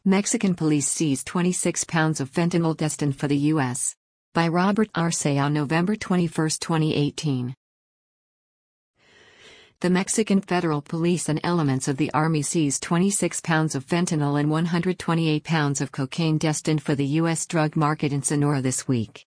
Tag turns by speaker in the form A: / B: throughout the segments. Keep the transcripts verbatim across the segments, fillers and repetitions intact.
A: Mexican police seized twenty-six pounds of fentanyl destined for the U S By Robert Arce on November twenty-first, twenty eighteen. The Mexican Federal Police and elements of the Army seized twenty-six pounds of fentanyl and one hundred twenty-eight pounds of cocaine destined for the U S drug market in Sonora this week.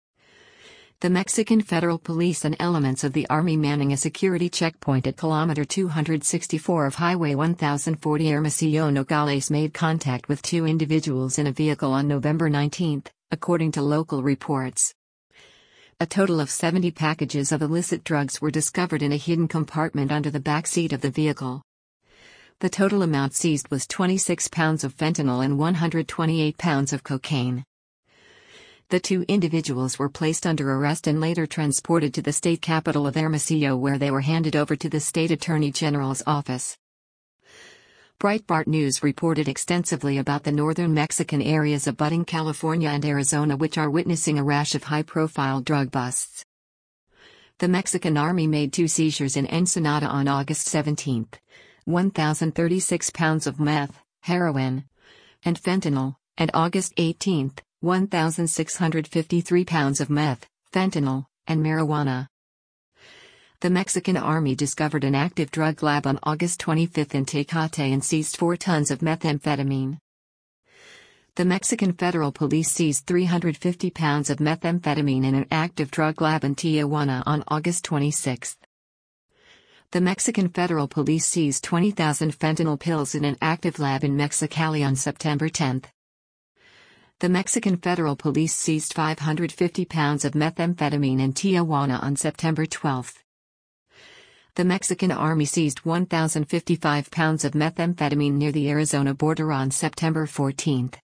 A: The Mexican Federal Police and elements of the Army manning a security checkpoint at kilometer two hundred sixty-four of Highway one thousand forty Hermosillo Nogales made contact with two individuals in a vehicle on November nineteenth, according to local reports. A total of seventy packages of illicit drugs were discovered in a hidden compartment under the back seat of the vehicle. The total amount seized was twenty-six pounds of fentanyl and one hundred twenty-eight pounds of cocaine. The two individuals were placed under arrest and later transported to the state capital of Hermosillo, where they were handed over to the state attorney general's office. Breitbart News reported extensively about the northern Mexican areas abutting California and Arizona, which are witnessing a rash of high-profile drug busts. The Mexican Army made two seizures in Ensenada on August seventeenth, one thousand thirty-six pounds of meth, heroin, and fentanyl, and August eighteenth, one thousand six hundred fifty-three pounds of meth, fentanyl, and marijuana. The Mexican Army discovered an active drug lab on August twenty-fifth in Tecate and seized four tons of methamphetamine. The Mexican Federal Police seized three hundred fifty pounds of methamphetamine in an active drug lab in Tijuana on August twenty-sixth. The Mexican Federal Police seized twenty thousand fentanyl pills in an active lab in Mexicali on September tenth. The Mexican Federal Police seized five hundred fifty pounds of methamphetamine in Tijuana on September twelfth. The Mexican Army seized one thousand fifty-five pounds of methamphetamine near the Arizona border on September fourteenth.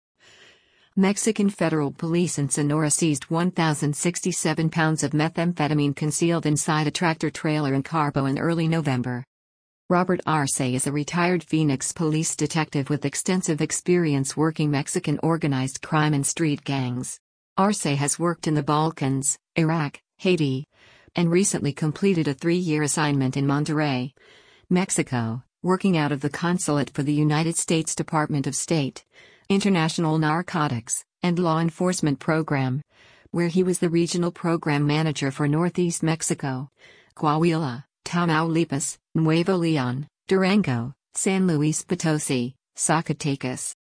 A: Mexican Federal Police in Sonora seized one thousand sixty-seven pounds of methamphetamine concealed inside a tractor-trailer in Carbo in early November. Robert Arce is a retired Phoenix police detective with extensive experience working Mexican organized crime and street gangs. Arce has worked in the Balkans, Iraq, Haiti, and recently completed a three-year assignment in Monterrey, Mexico, working out of the consulate for the United States Department of State, International Narcotics, and Law Enforcement Program, where he was the regional program manager for Northeast Mexico, Coahuila, Tamaulipas, Nuevo León, Durango, San Luis Potosi, Zacatecas,